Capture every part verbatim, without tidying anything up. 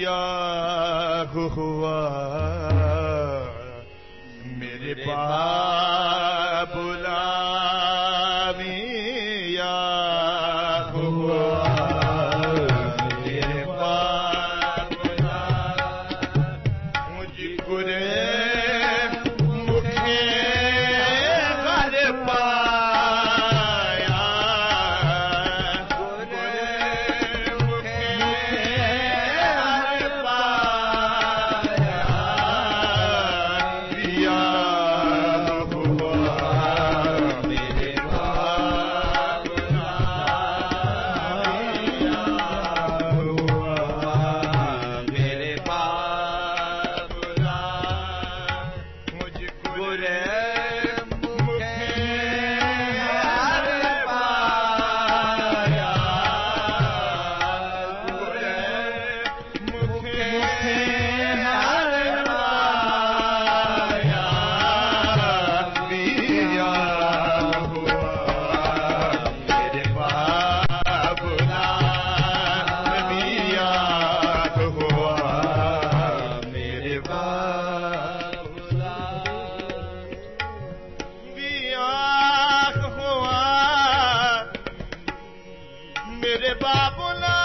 बिया हुआ मेरे बाबुला मिया हुआ मेरे बाबुला मुझको रे मुखे घर पाया मुखे घर पाया बिया मेरे बाबुला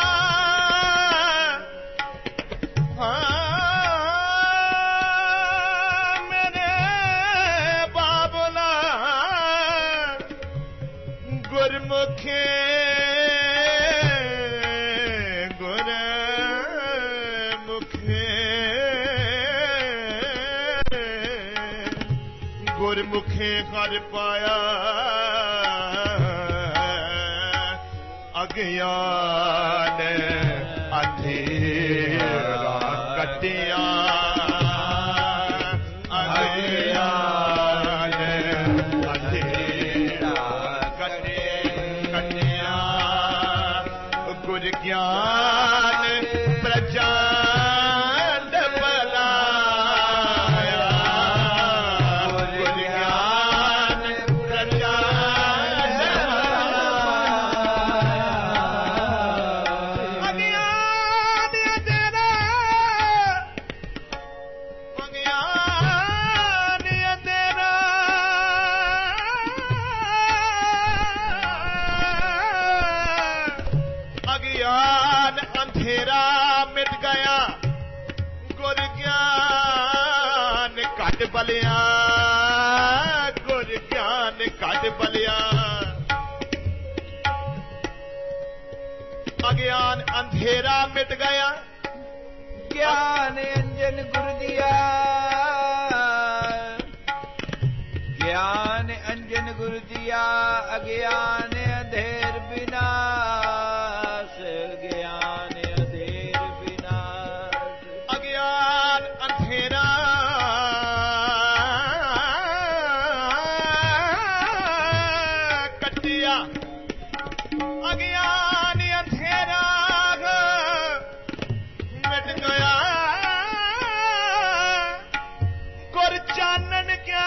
मेरे बाबुला गुरमुखे गुरमुखे गुरमुखे कर पाया अज्ञान अंधेरा कटिया अज्ञान अंधेरा कटे कटिया गुर ज्ञान प्रचंड बलाया गुर ज्ञान प्रचंड अंधेरा मिट गया गुर ज्ञान कट बलिया गुर ज्ञान कट बलिया अज्ञान अंधेरा मिट गया ज्ञान अंजन गुरु दिया ज्ञान अंजन गुरु दिया अज्ञान अंधेर विनाश ज्ञान अंधेर विनाश अज्ञान अंधेरा कटिया अज्ञान अंधेरा मिट गया गुर चानन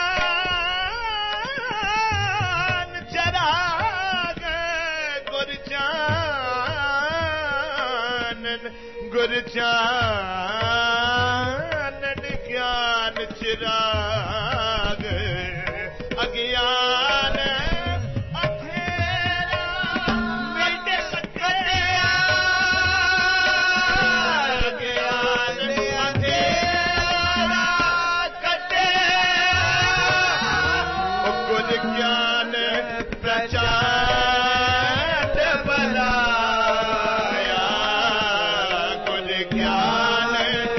ज्ञान चराग गुर चानन गुर चानन ज्ञान चिराग अज्ञान अंधेरा मिट गया अज्ञान अंधेरा कटे गुर ज्ञान प्रचंड बलाया गुर ज्ञान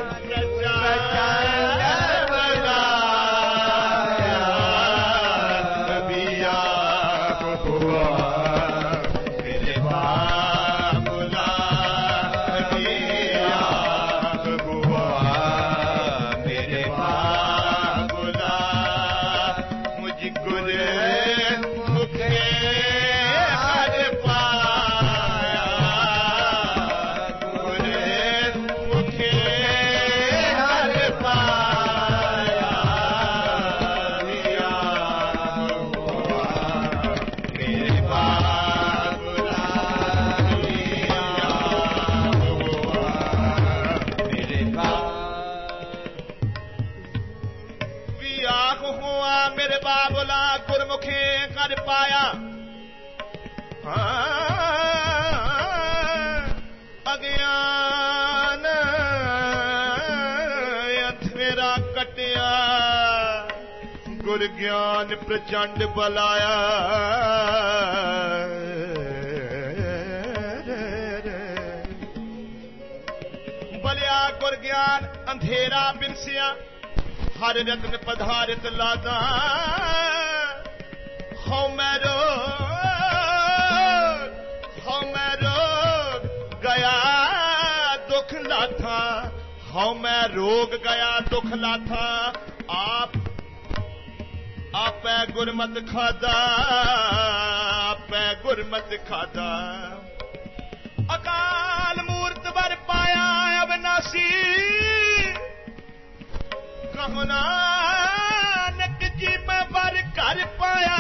बाबुला गुरमुखे कर पाया अज्ञान अंधेरा कटिया गुर ज्ञान प्रचंड बलाया बलिया गुर ज्ञान अंधेरा बिनसिया हर रत्न पधारित लादा हो मेरो हो मेरो गया दुख लाथा हो मैं रोग गया दुख लाथा आप आप गुरमत खादा आप गुरमत खादा अकाल मूर्त वर पाया अविनाशी कहो नानक जी मैं वर कर पाया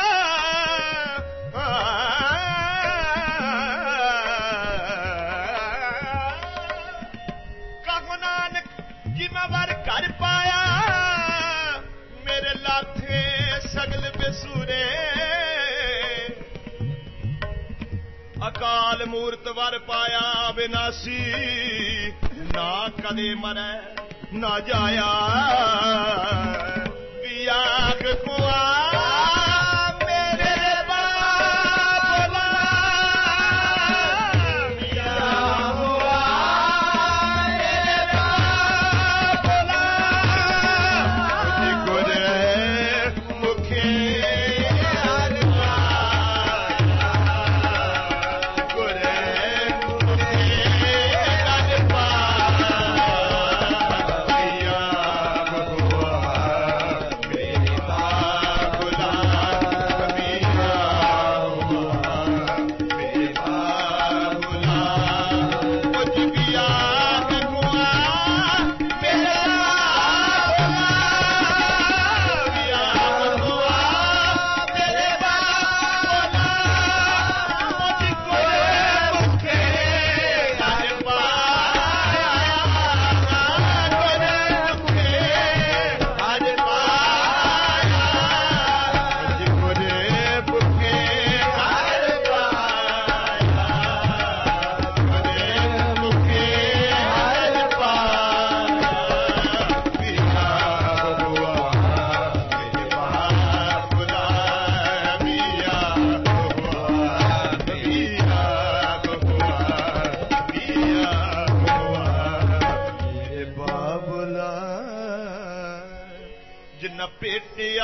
कहो नानक जी मैं वर कर पाया मेरे लाथे सगल बेसूरे अकाल मूर्त वर पाया विनाशी ना कदे मरे ना जाया पियाग कुआ मेरे बाबुला पिया हुआ मेरे बाबुला गुर मुखे हर गुर मुखे हर जिन्ना पेटिया